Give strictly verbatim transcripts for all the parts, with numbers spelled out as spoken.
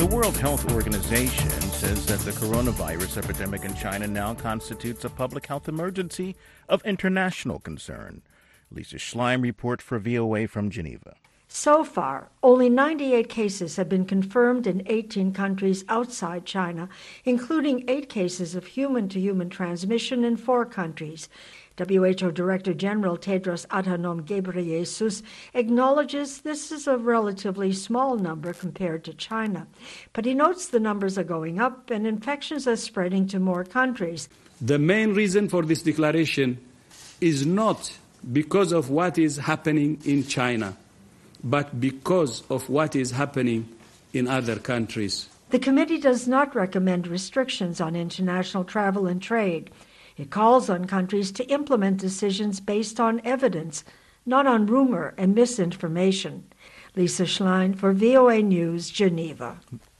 The World Health Organization says that the coronavirus epidemic in China now constitutes a public health emergency of international concern. Lisa Schleim reports for V O A from Geneva. So far, only ninety-eight cases have been confirmed in eighteen countries outside China, including eight cases of human-to-human transmission in four countries. W H O Director General Tedros Adhanom Ghebreyesus acknowledges this is a relatively small number compared to China, but he notes the numbers are going up and infections are spreading to more countries. The main reason for this declaration is not because of what is happening in China, but because of what is happening in other countries. The committee does not recommend restrictions on international travel and trade. It calls on countries to implement decisions based on evidence, not on rumor and misinformation. Lisa Schlein for V O A News, Geneva.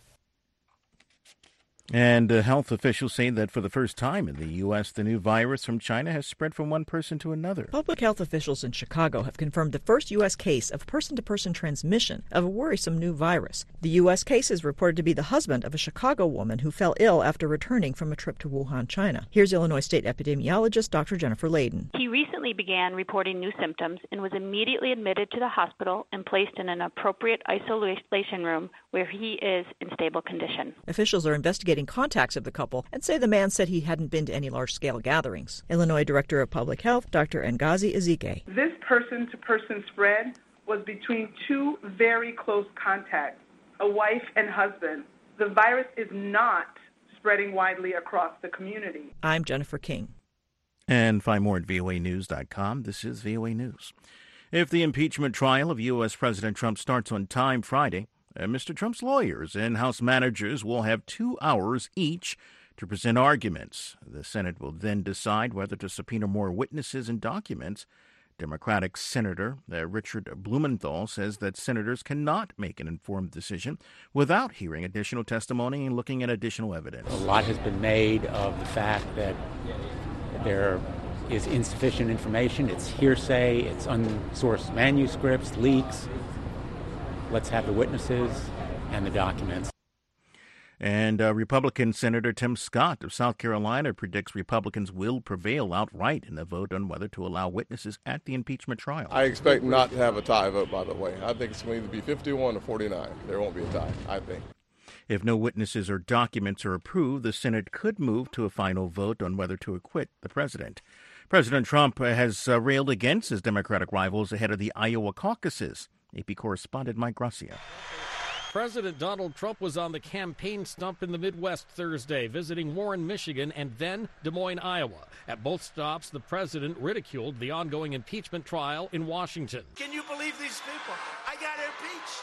And uh, health officials say that for the first time in the U S, the new virus from China has spread from one person to another. Public health officials in Chicago have confirmed the first U S case of person-to-person transmission of a worrisome new virus. The U S case is reported to be the husband of a Chicago woman who fell ill after returning from a trip to Wuhan, China. Here's Illinois State epidemiologist Doctor Jennifer Layden. He recently began reporting new symptoms and was immediately admitted to the hospital and placed in an appropriate isolation room where he is in stable condition. Officials are investigating contacts of the couple and say the man said he hadn't been to any large-scale gatherings. Illinois Director of Public Health, Doctor Ngozi Ezike. This person-to-person spread was between two very close contacts, a wife and husband. The virus is not spreading widely across the community. I'm Jennifer King. And find more at V O A news dot com. This is V O A News. If the impeachment trial of U S. President Trump starts on time Friday, Uh, Mister Trump's lawyers and House managers will have two hours each to present arguments. The Senate will then decide whether to subpoena more witnesses and documents. Democratic Senator uh, Richard Blumenthal says that senators cannot make an informed decision without hearing additional testimony and looking at additional evidence. A lot has been made of the fact that there is insufficient information. It's hearsay, it's unsourced manuscripts, leaks. Let's have the witnesses and the documents. And uh, Republican Senator Tim Scott of South Carolina predicts Republicans will prevail outright in the vote on whether to allow witnesses at the impeachment trial. I expect not to have a tie vote, by the way. I think it's going to either be fifty-one or forty-nine. There won't be a tie, I think. If no witnesses or documents are approved, the Senate could move to a final vote on whether to acquit the president. President Trump has uh, railed against his Democratic rivals ahead of the Iowa caucuses. A P correspondent Mike Gracia. President Donald Trump was on the campaign stump in the Midwest Thursday, visiting Warren, Michigan, and then Des Moines, Iowa. At both stops, the president ridiculed the ongoing impeachment trial in Washington. Can you believe these people? I got impeached.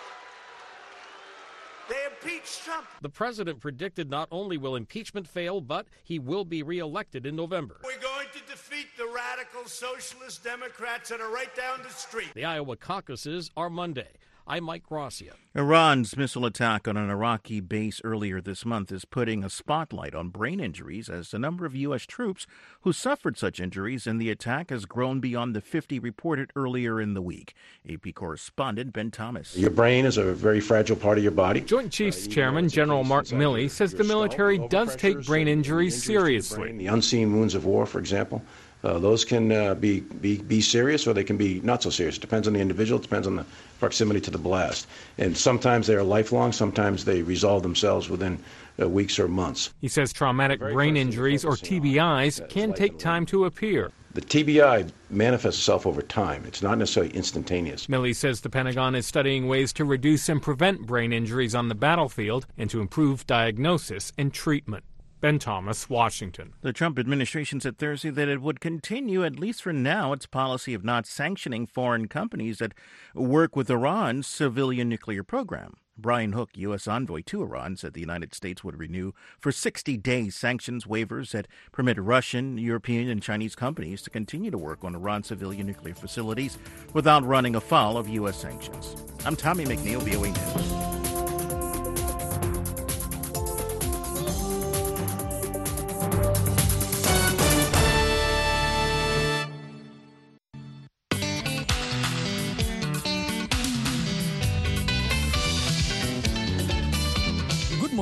They impeached Trump. The president predicted not only will impeachment fail, but he will be reelected in November. We're going to defeat the radical socialist Democrats that are right down the street. The Iowa caucuses are Monday. I'm Mike Gracia. Iran's missile attack on an Iraqi base earlier this month is putting a spotlight on brain injuries as the number of U S troops who suffered such injuries in the attack has grown beyond the fifty reported earlier in the week. A P correspondent Ben Thomas. Your brain is a very fragile part of your body. Joint Chiefs uh, Chairman General Mark Milley says the military does take brain injuries seriously. The unseen wounds of war, for example. Uh, those can uh, be, be be serious or they can be not so serious. It depends on the individual. It depends on the proximity to the blast. And sometimes they are lifelong. Sometimes they resolve themselves within uh, weeks or months. He says traumatic brain injuries, or T B Is, can take time to appear. The T B I manifests itself over time. It's not necessarily instantaneous. Milley says the Pentagon is studying ways to reduce and prevent brain injuries on the battlefield and to improve diagnosis and treatment. Ben Thomas, Washington. The Trump administration said Thursday that it would continue, at least for now, its policy of not sanctioning foreign companies that work with Iran's civilian nuclear program. Brian Hook, U S envoy to Iran, said the United States would renew for sixty days sanctions waivers that permit Russian, European, and Chinese companies to continue to work on Iran's civilian nuclear facilities without running afoul of U S sanctions. I'm Tommy McNeil, V O A News.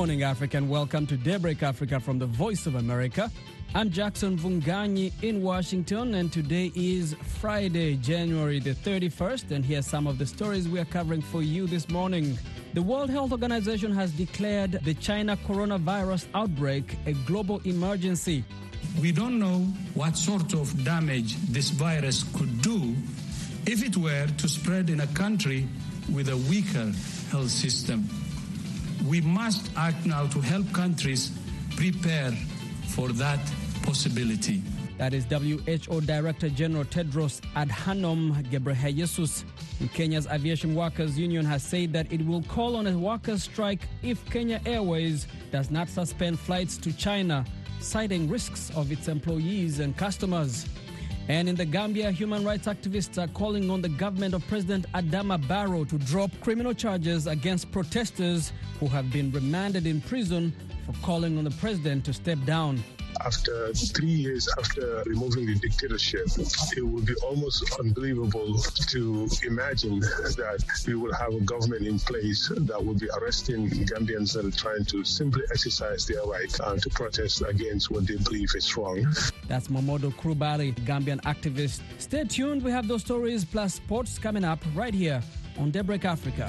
morning, Africa, and welcome to Daybreak Africa from the Voice of America. I'm Jackson Vunganyi in Washington, and today is Friday, January the thirty-first, and here's some of the stories we are covering for you this morning. The World Health Organization has declared the China coronavirus outbreak a global emergency. We don't know what sort of damage this virus could do if it were to spread in a country with a weaker health system. We must act now to help countries prepare for that possibility. That is W H O Director General Tedros Adhanom Ghebreyesus. And Kenya's Aviation Workers Union has said that it will call on a workers' strike if Kenya Airways does not suspend flights to China, citing risks of its employees and customers. And in the Gambia, human rights activists are calling on the government of President Adama Barrow to drop criminal charges against protesters who have been remanded in prison for calling on the president to step down. After three years after removing the dictatorship, it would be almost unbelievable to imagine that we will have a government in place that will be arresting Gambians that are trying to simply exercise their right uh, to protest against what they believe is wrong. That's Momodo Krubari, Gambian activist. Stay tuned. We have those stories plus sports coming up right here on Daybreak Africa.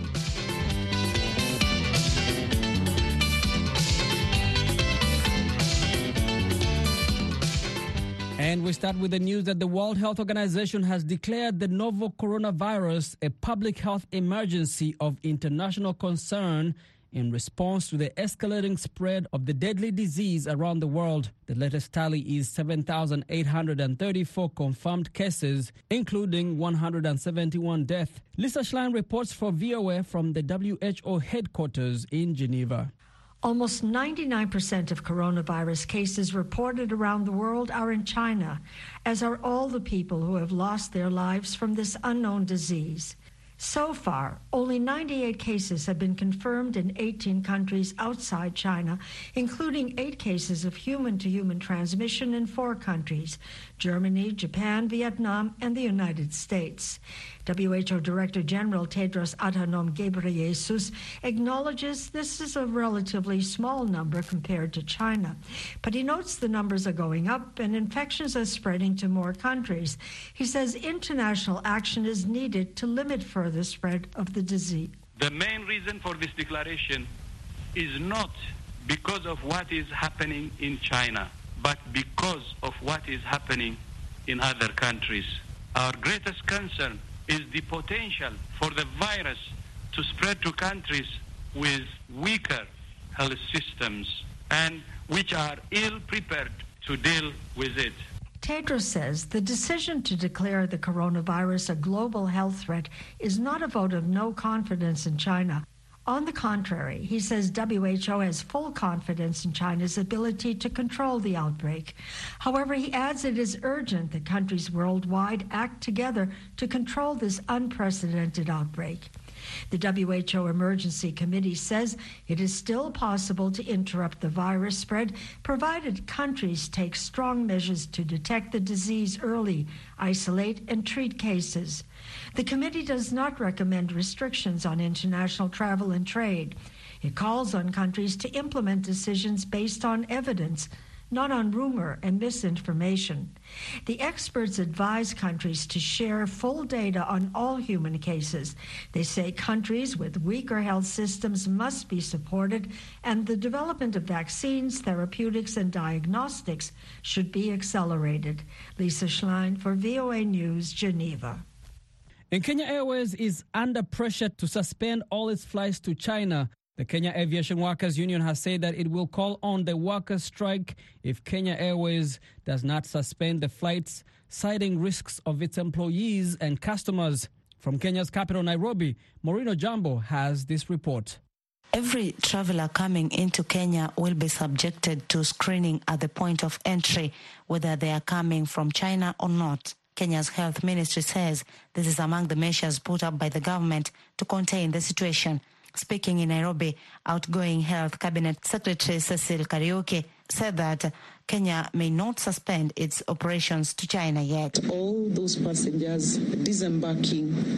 And we start with the news that the World Health Organization has declared the novel coronavirus a public health emergency of international concern in response to the escalating spread of the deadly disease around the world. The latest tally is seven thousand eight hundred thirty-four confirmed cases, including one hundred seventy-one deaths. Lisa Schlein reports for V O A from the W H O headquarters in Geneva. Almost ninety-nine percent of coronavirus cases reported around the world are in China, as are all the people who have lost their lives from this unknown disease. So far, only ninety-eight cases have been confirmed in eighteen countries outside China, including eight cases of human-to-human transmission in four countries: Germany, Japan, Vietnam, and the United States. W H O Director General Tedros Adhanom Ghebreyesus acknowledges this is a relatively small number compared to China, but he notes the numbers are going up and infections are spreading to more countries. He says international action is needed to limit further spread of the disease. The main reason for this declaration is not because of what is happening in China, but because of what is happening in other countries. Our greatest concern is the potential for the virus to spread to countries with weaker health systems and which are ill-prepared to deal with it. Tedros says the decision to declare the coronavirus a global health threat is not a vote of no confidence in China. On the contrary, he says W H O has full confidence in China's ability to control the outbreak. However, he adds it is urgent that countries worldwide act together to control this unprecedented outbreak. The W H O Emergency Committee says it is still possible to interrupt the virus spread, provided countries take strong measures to detect the disease early, isolate, and treat cases. The committee does not recommend restrictions on international travel and trade. It calls on countries to implement decisions based on evidence, not on rumor and misinformation. The experts advise countries to share full data on all human cases. They say countries with weaker health systems must be supported, and the development of vaccines, therapeutics, and diagnostics should be accelerated. Lisa Schlein for V O A News, Geneva. And Kenya Airways is under pressure to suspend all its flights to China. The Kenya Aviation Workers Union has said that it will call on the workers' strike if Kenya Airways does not suspend the flights, citing risks of its employees and customers. From Kenya's capital, Nairobi, Maureen Jambo has this report. Every traveler coming into Kenya will be subjected to screening at the point of entry, whether they are coming from China or not. Kenya's health ministry says this is among the measures put up by the government to contain the situation. Speaking in Nairobi, outgoing Health Cabinet Secretary Cecil Kariuki said that Kenya may not suspend its operations to China yet. All those passengers disembarking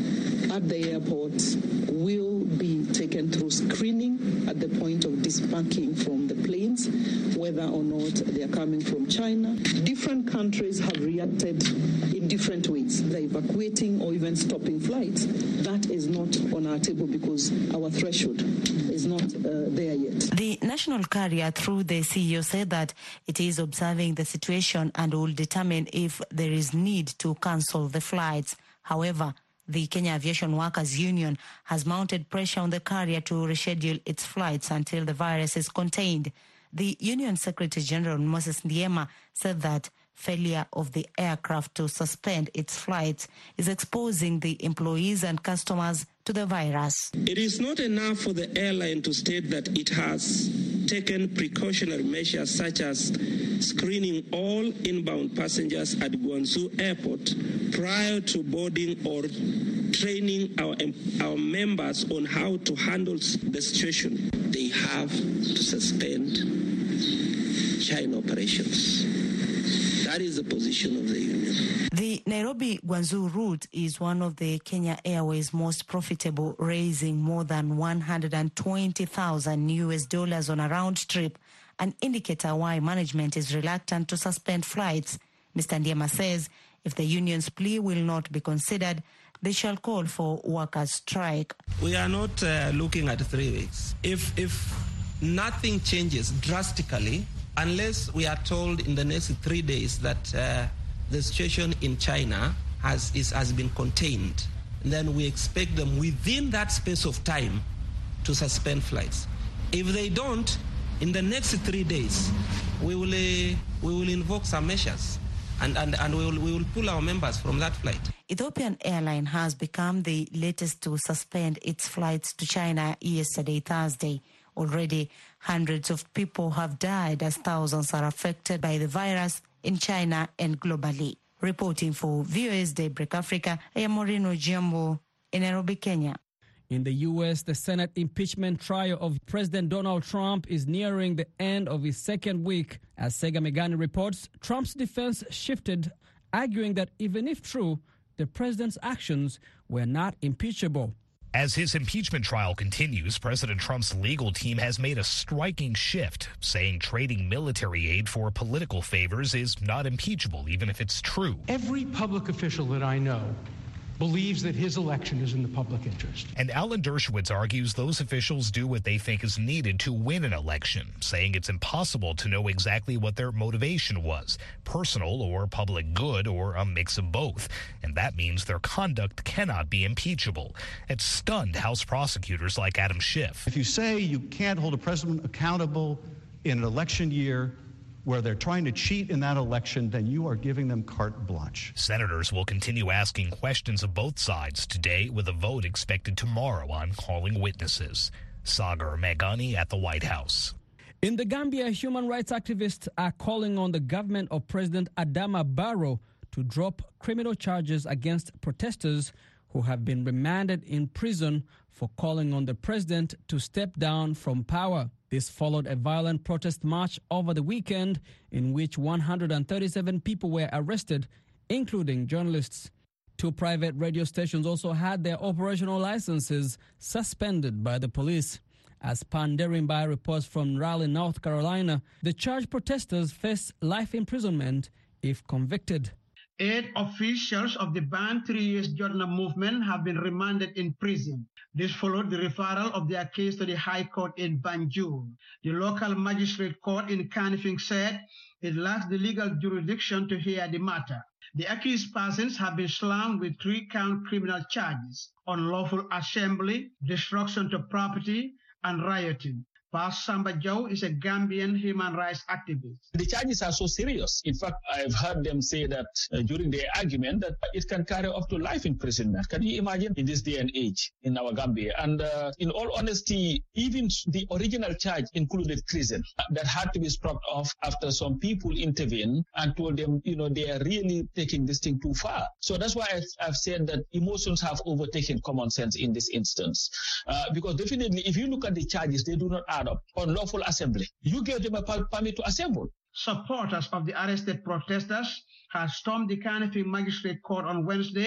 at the airport will be taken through screening at the point of disembarking from the planes, whether or not they are coming from China. Different countries have reacted in different ways, either evacuating or even stopping flights. That is not on our table because our threshold is not uh, there yet. The national carrier, through the C E O, said that it is observing the situation and will determine if there is need to cancel the flights. However, the Kenya Aviation Workers Union has mounted pressure on the carrier to reschedule its flights until the virus is contained. The Union Secretary General Moses Ndiema said that failure of the aircraft to suspend its flights is exposing the employees and customers to the virus. It is not enough for the airline to state that it has taken precautionary measures such as screening all inbound passengers at Guangzhou Airport prior to boarding or training our, our members on how to handle the situation. They have to suspend China operations. That is the position of the union. The Nairobi-Guangzhou route is one of the Kenya Airways most profitable, raising more than one hundred twenty thousand U S dollars on a round trip, an indicator why management is reluctant to suspend flights. Mister Ndiema says if the union's plea will not be considered, they shall call for workers' strike. We are not uh, looking at three weeks. If, if nothing changes drastically, unless we are told in the next three days that uh, the situation in China has, is, has been contained, then we expect them within that space of time to suspend flights. If they don't, in the next three days, we will, uh, we will invoke some measures and, and, and we, will, we will pull our members from that flight. Ethiopian Airlines has become the latest to suspend its flights to China yesterday, Thursday. Already, hundreds of people have died as thousands are affected by the virus in China and globally. Reporting for V O A's Daybreak Africa, I am Moreno Giambo in Nairobi, Kenya. In the U S, the Senate impeachment trial of President Donald Trump is nearing the end of its second week. As Sega Megani reports, Trump's defense shifted, arguing that even if true, the president's actions were not impeachable. As his impeachment trial continues, President Trump's legal team has made a striking shift, saying trading military aid for political favors is not impeachable, even if it's true. Every public official that I know believes that his election is in the public interest. And Alan Dershowitz argues those officials do what they think is needed to win an election, saying it's impossible to know exactly what their motivation was, personal or public good or a mix of both. And that means their conduct cannot be impeachable. It stunned House prosecutors like Adam Schiff. If you say you can't hold a president accountable in an election year where they're trying to cheat in that election, then you are giving them carte blanche. Senators will continue asking questions of both sides today, with a vote expected tomorrow on calling witnesses. Sagar Megani at the White House. In the Gambia, human rights activists are calling on the government of President Adama Barrow to drop criminal charges against protesters who have been remanded in prison for calling on the president to step down from power. This followed a violent protest march over the weekend in which one hundred thirty-seven people were arrested, including journalists. Two private radio stations also had their operational licenses suspended by the police. As Panderimbai reports from Raleigh, North Carolina, the charged protesters face life imprisonment if convicted. Eight officials of the banned three years Jordan movement have been remanded in prison. This followed the referral of their case to the High Court in Banjul. The local magistrate court in Kanifing said it lacks the legal jurisdiction to hear the matter. The accused persons have been slammed with three-count criminal charges: unlawful assembly, destruction to property, and rioting. Pas Samba Joe is a Gambian human rights activist. The charges are so serious. In fact, I've heard them say that uh, during their argument that it can carry up to life imprisonment. Can you imagine in this day and age in our Gambia? And uh, in all honesty, even the original charge included treason that had to be struck off after some people intervened and told them, you know, they are really taking this thing too far. So that's why I've, I've said that emotions have overtaken common sense in this instance. Uh, because definitely, if you look at the charges, they do not add up. Unlawful assembly. You gave them a permit to assemble. Supporters of the arrested protesters have stormed the Kanifing Magistrate Court on Wednesday,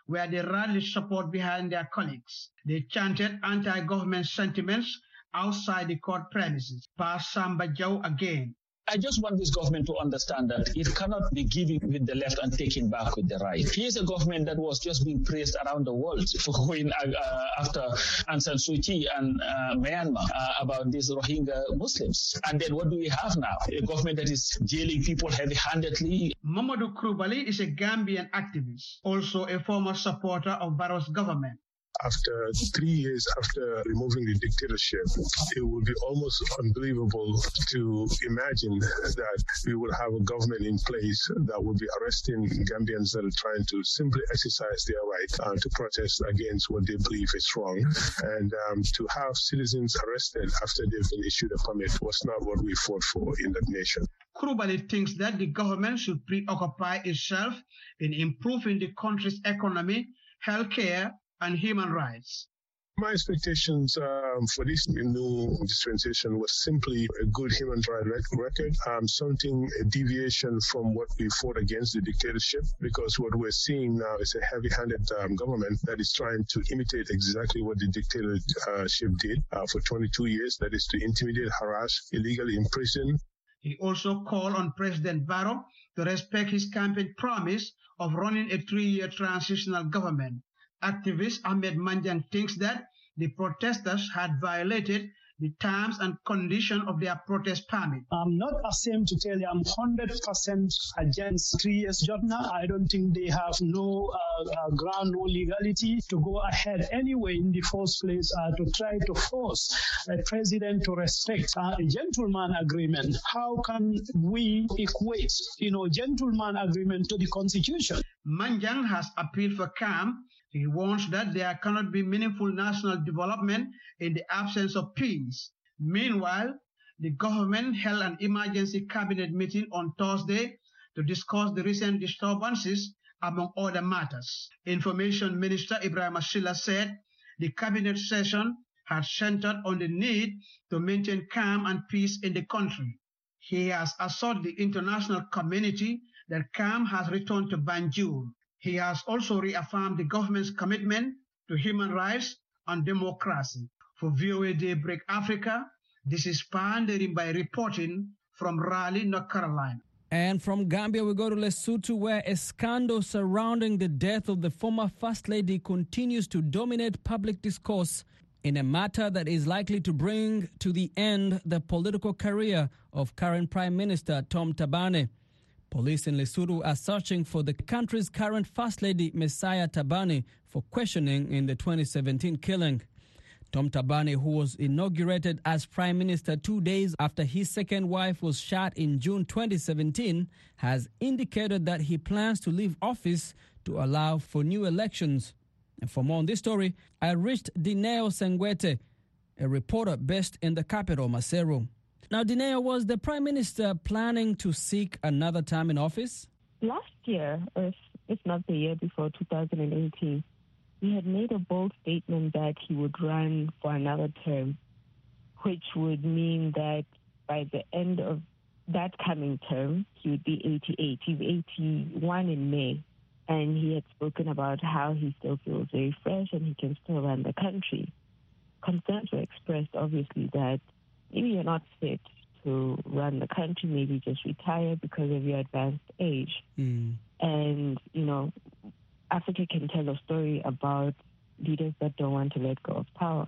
where they rallied support behind their colleagues. They chanted anti-government sentiments outside the court premises. Pa Samba Jaw again. I just want this government to understand that it cannot be giving with the left and taking back with the right. Here's a government that was just being praised around the world for going uh, after Aung San Suu Kyi and uh, Myanmar uh, about these Rohingya Muslims. And then what do we have now? A government that is jailing people heavy-handedly. Mamadou Coulibaly is a Gambian activist, also a former supporter of Barrow's government. After three years after removing the dictatorship, it would be almost unbelievable to imagine that we would have a government in place that would be arresting Gambians that are trying to simply exercise their right uh, to protest against what they believe is wrong. And um, to have citizens arrested after they've been issued a permit was not what we fought for in that nation. Coulibaly thinks that the government should preoccupy itself in improving the country's economy, healthcare, and human rights. My expectations um, for this new dispensation was simply a good human rights record, um, something, a deviation from what we fought against the dictatorship, because what we're seeing now is a heavy-handed um, government that is trying to imitate exactly what the dictatorship did uh, for twenty-two years, that is to intimidate, harass, illegally imprison. He also called on President Barrow to respect his campaign promise of running a three-year transitional government. Activist Ahmed Manjang thinks that the protesters had violated the terms and conditions of their protest permit. I'm not ashamed to tell you I'm one hundred percent against three years job now. I don't think they have no uh, uh, ground, no legality to go ahead anyway in the first place uh, to try to force a president to respect uh, a gentleman agreement. How can we equate, you know, gentleman agreement to the constitution? Manjang has appealed for calm. He warns that there cannot be meaningful national development in the absence of peace. Meanwhile, the government held an emergency cabinet meeting on Thursday to discuss the recent disturbances, among other matters. Information Minister Ibrahim Asila said the cabinet session had centered on the need to maintain calm and peace in the country. He has assured the international community that calm has returned to Banjul. He has also reaffirmed the government's commitment to human rights and democracy. For V O A Daybreak Africa, this is Pandering by reporting from Raleigh, North Carolina. And from Gambia, we go to Lesotho, where a scandal surrounding the death of the former First Lady continues to dominate public discourse in a matter that is likely to bring to the end the political career of current Prime Minister Tom Tabane. Police in Lesotho are searching for the country's current First Lady, Messiah Tabane, for questioning in the twenty seventeen killing. Tom Tabane, who was inaugurated as Prime Minister two days after his second wife was shot in June twenty seventeen, has indicated that he plans to leave office to allow for new elections. And for more on this story, I reached Dineo Sengwete, a reporter based in the capital, Maseru. Now, Dineo, was the Prime Minister planning to seek another term in office? Last year, or if not the year before, two thousand eighteen, he had made a bold statement that he would run for another term, which would mean that by the end of that coming term, he would be eighty-eight. He's eighty-one in May, and he had spoken about how he still feels very fresh and he can still run the country. Concerns were expressed, obviously, that maybe you're not fit to run the country, maybe just retire because of your advanced age. Mm. And, you know, Africa can tell a story about leaders that don't want to let go of power.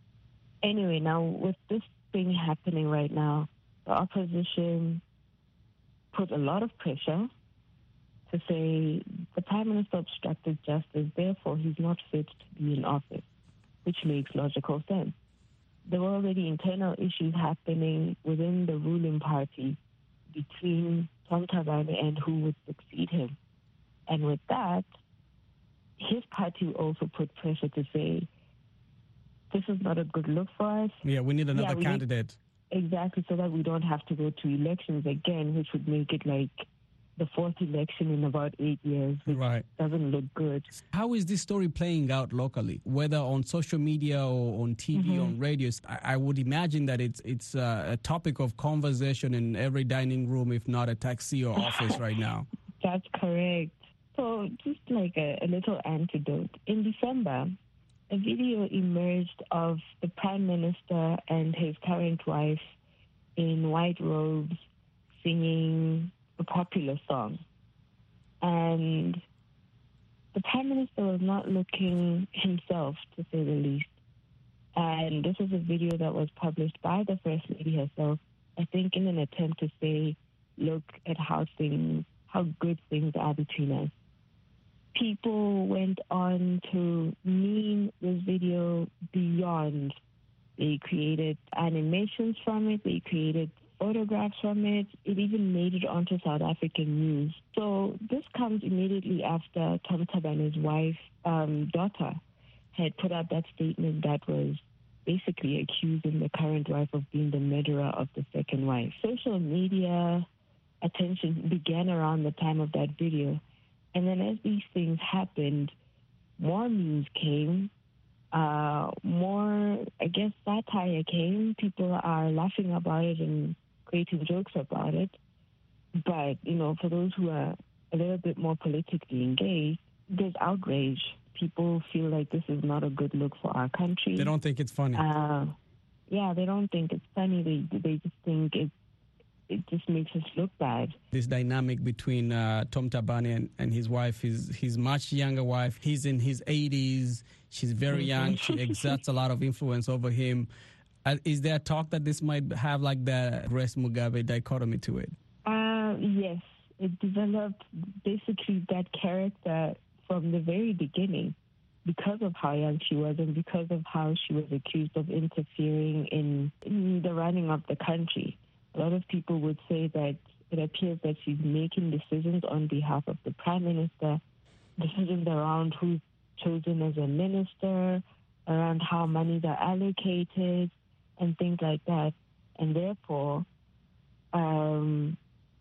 Anyway, now with this thing happening right now, the opposition put a lot of pressure to say the Prime Minister obstructed justice, therefore he's not fit to be in office, which makes logical sense. There were already internal issues happening within the ruling party between Tom Tabane and who would succeed him. And with that, his party also put pressure to say, this is not a good look for us. Yeah, we need another yeah, candidate. Need, exactly, so that we don't have to go to elections again, which would make it like the fourth election in about eight years, which right. doesn't look good. How is this story playing out locally, whether on social media or on T V, mm-hmm. on radios? I, I would imagine that it's it's uh, a topic of conversation in every dining room, if not a taxi or office right now. That's correct. So just like a, a little antidote. In December, a video emerged of the Prime Minister and his current wife in white robes singing a popular song. And the Prime Minister was not looking himself, to say the least. And this is a video that was published by the First Lady herself, I think in an attempt to say, look at how things, how good things are between us. People went on to meme this video beyond. They created animations from it. They created photographs from it. It even made it onto South African news. So this comes immediately after Tom Thabane's wife, um, daughter, had put out that statement that was basically accusing the current wife of being the murderer of the second wife. Social media attention began around the time of that video. And then as these things happened, more memes came, uh, more, I guess, satire came. People are laughing about it and creating jokes about it. But, you know, for those who are a little bit more politically engaged, there's outrage. People feel like this is not a good look for our country. They don't think it's funny. Uh, yeah, they don't think it's funny. They they just think it it just makes us look bad. This dynamic between uh, Tom Thabane and, and his wife, his his much younger wife. He's in his eighties. She's very young. She exerts a lot of influence over him. Uh, is there talk that this might have like the Grace Mugabe dichotomy to it? Uh, yes, it developed basically that character from the very beginning because of how young she was and because of how she was accused of interfering in, in the running of the country. A lot of people would say that it appears that she's making decisions on behalf of the Prime Minister, decisions around who's chosen as a minister, around how monies are allocated, and things like that. And therefore, um,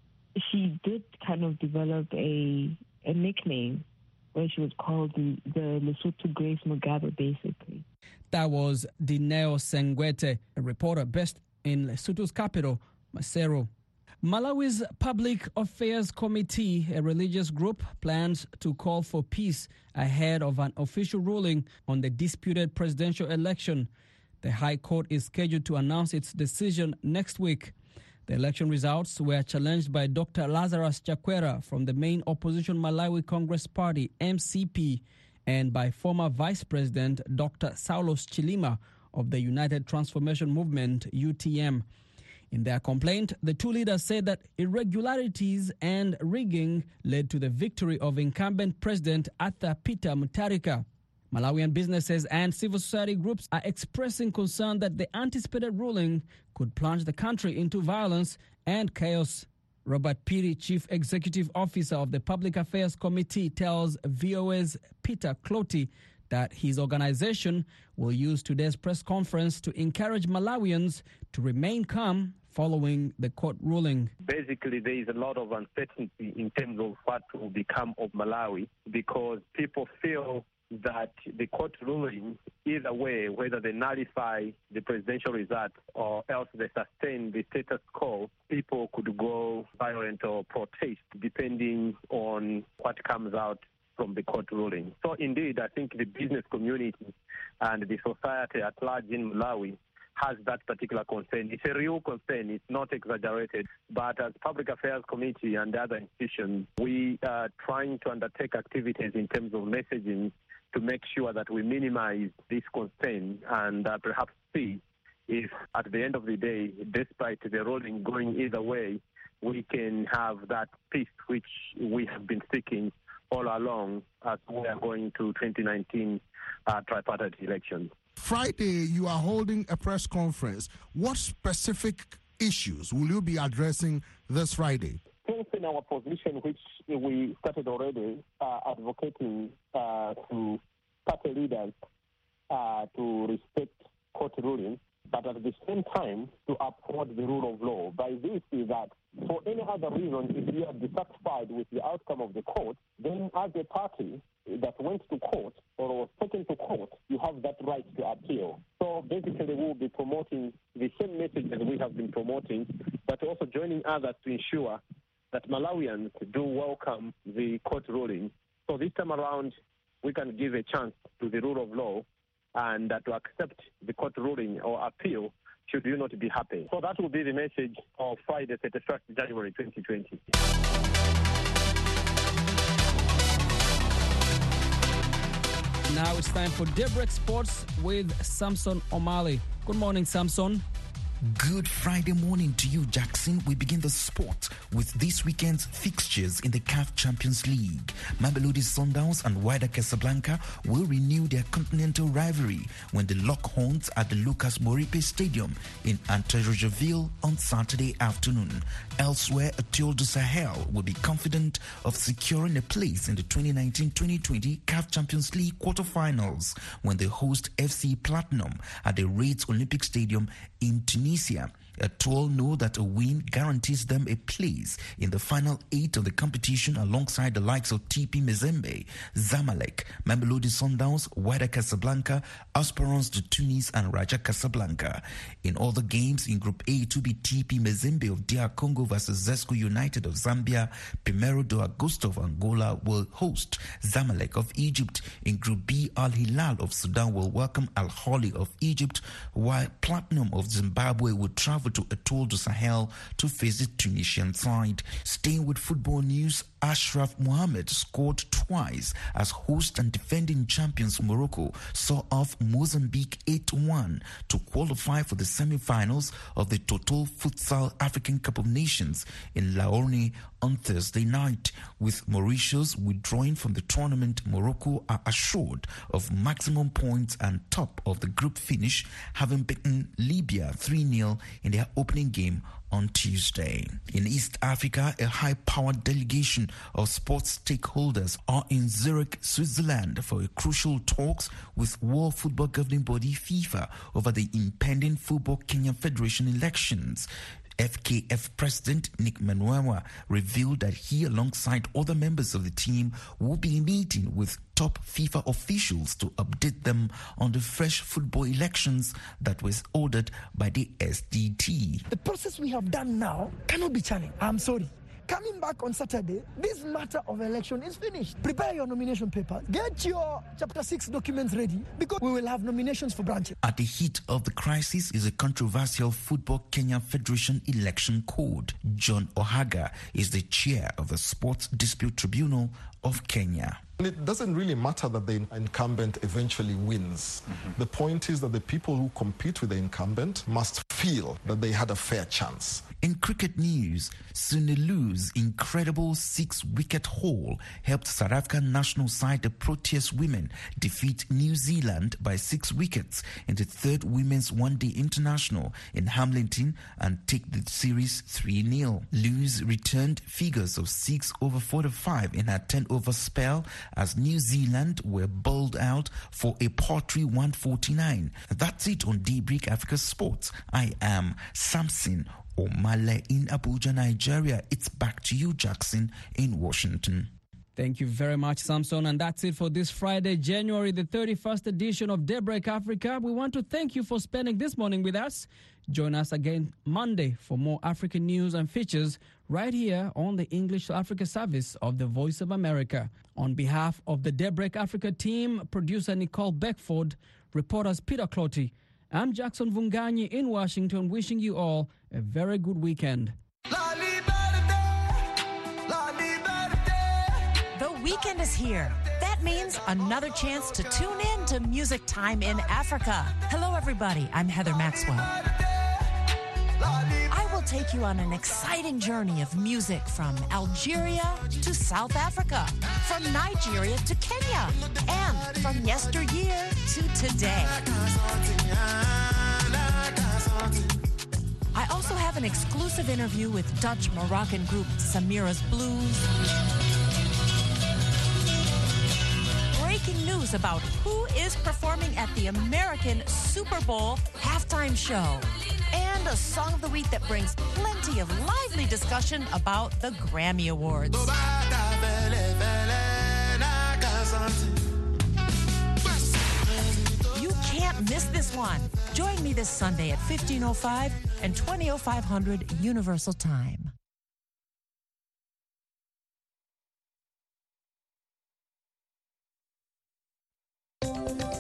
she did kind of develop a, a nickname where she was called the, the Lesotho Grace Mugabe, basically. That was Dineo Sengwete, a reporter based in Lesotho's capital, Maseru. Malawi's Public Affairs Committee, a religious group, plans to call for peace ahead of an official ruling on the disputed presidential election. The High Court is scheduled to announce its decision next week. The election results were challenged by Doctor Lazarus Chakwera from the main opposition Malawi Congress Party, M C P, and by former Vice President Doctor Saulos Chilima of the United Transformation Movement, U T M. In their complaint, the two leaders said that irregularities and rigging led to the victory of incumbent President Arthur Peter Mutharika. Malawian businesses and civil society groups are expressing concern that the anticipated ruling could plunge the country into violence and chaos. Robert Piri, Chief Executive Officer of the Public Affairs Committee, tells V O A's Peter Clotty that his organization will use today's press conference to encourage Malawians to remain calm following the court ruling. Basically, there is a lot of uncertainty in terms of what will become of Malawi because people feel that the court ruling, either way, whether they nullify the presidential result or else they sustain the status quo, people could go violent or protest depending on what comes out from the court ruling. So indeed, I think the business community and the society at large in Malawi has that particular concern. It's a real concern. It's not exaggerated. But as Public Affairs Committee and other institutions, we are trying to undertake activities in terms of messaging to make sure that we minimize this concern and uh, perhaps see if at the end of the day, despite the ruling going either way, we can have that peace which we have been seeking all along as we are going to twenty nineteen uh, tripartite elections. Friday, you are holding a press conference. What specific issues will you be addressing this Friday? Strengthen our position, which we started already uh, advocating uh, to party leaders uh, to respect court rulings, but at the same time to uphold the rule of law. By this is that for any other reason, if you are dissatisfied with the outcome of the court, then as a party that went to court or was taken to court, you have that right to appeal. So basically we will be promoting the same message that we have been promoting, but also joining others to ensure that Malawians do welcome the court ruling. So this time around, we can give a chance to the rule of law and uh, to accept the court ruling or appeal should you not be happy. So that will be the message of Friday, thirty-first January twenty twenty. Now it's time for Daybreak Sports with Samson Omali. Good morning, Samson. Good Friday morning to you, Jackson. We begin the sport with this weekend's fixtures in the C A F Champions League. Mamelodi Sundowns and Wydad Casablanca will renew their continental rivalry when they lock horns at the Lucas Moripe Stadium in Antananarivo on Saturday afternoon. Elsewhere, Etoile du Sahel will be confident of securing a place in the twenty nineteen twenty twenty C A F Champions League quarterfinals when they host F C Platinum at the Raids Olympic Stadium in Tunisia. Etoile know that a win guarantees them a place in the final eight of the competition alongside the likes of T P Mazembe, Zamalek, Mamelodi Sundowns, Wydad Casablanca, Esperance de Tunis and Raja Casablanca. In other games in Group A, to be T P Mazembe of D R Congo versus Zesco United of Zambia, Primeiro de Agosto of Angola will host Zamalek of Egypt. In Group B, Al Hilal of Sudan will welcome Al Ahly of Egypt, while Platinum of Zimbabwe will travel to Etoile du Sahel to face the Tunisian side. Staying with football news, Ashraf Mohamed scored twice as host and defending champions Morocco saw off Mozambique eight one to qualify for the semi-finals of the Total Futsal African Cup of Nations in Laorne on Thursday night. With Mauritius withdrawing from the tournament, Morocco are assured of maximum points and top of the group finish, having beaten Libya three nil in their opening game on Tuesday. In East Africa, a high-powered delegation of sports stakeholders are in Zurich, Switzerland for a crucial talks with World Football Governing Body FIFA over the impending Football Kenya Federation elections. F K F President Nick Manwawa revealed that he, alongside other members of the team, will be meeting with top FIFA officials to update them on the fresh football elections that was ordered by the S D T. The process we have done now cannot be challenged. I'm sorry. Coming back on Saturday, this matter of election is finished. Prepare your nomination papers. Get your Chapter six documents ready because we will have nominations for branches. At the heat of the crisis is a controversial Football Kenya Federation election code. John Ohaga is the chair of the Sports Dispute Tribunal of Kenya. It doesn't really matter that the incumbent eventually wins. Mm-hmm. The point is that the people who compete with the incumbent must feel that they had a fair chance. In cricket news, Sunilu's incredible six-wicket haul helped South African national side the Proteas women defeat New Zealand by six wickets in the third Women's One-Day International in Hamilton and take the series three nil. Lu's returned figures of six over forty-five in her ten-over spell as New Zealand were bowled out for a paltry one forty-nine. That's it on Daybreak Africa Sports. I am Samson Omale in Abuja, Nigeria. It's back to you, Jackson, in Washington. Thank you very much, Samson. And that's it for this Friday, January the thirty-first edition of Daybreak Africa. We want to thank you for spending this morning with us. Join us again Monday for more African news and features right here on the English to Africa service of the Voice of America. On behalf of the Daybreak Africa team, producer Nicole Beckford, reporters Peter Clotty, I'm Jackson Vunganyi in Washington, wishing you all a very good weekend. The weekend is here. That means another chance to tune in to Music Time in Africa. Hello, everybody. I'm Heather Maxwell. I will take you on an exciting journey of music from Algeria to South Africa, from Nigeria to Kenya, and from yesteryear to today. I also have an exclusive interview with Dutch Moroccan group Samira's Blues. Breaking news about who is performing at the American Super Bowl halftime show. And a song of the week that brings plenty of lively discussion about the Grammy Awards. You can't miss this one. Join me this Sunday at fifteen oh five and twenty oh five hundred Universal Time.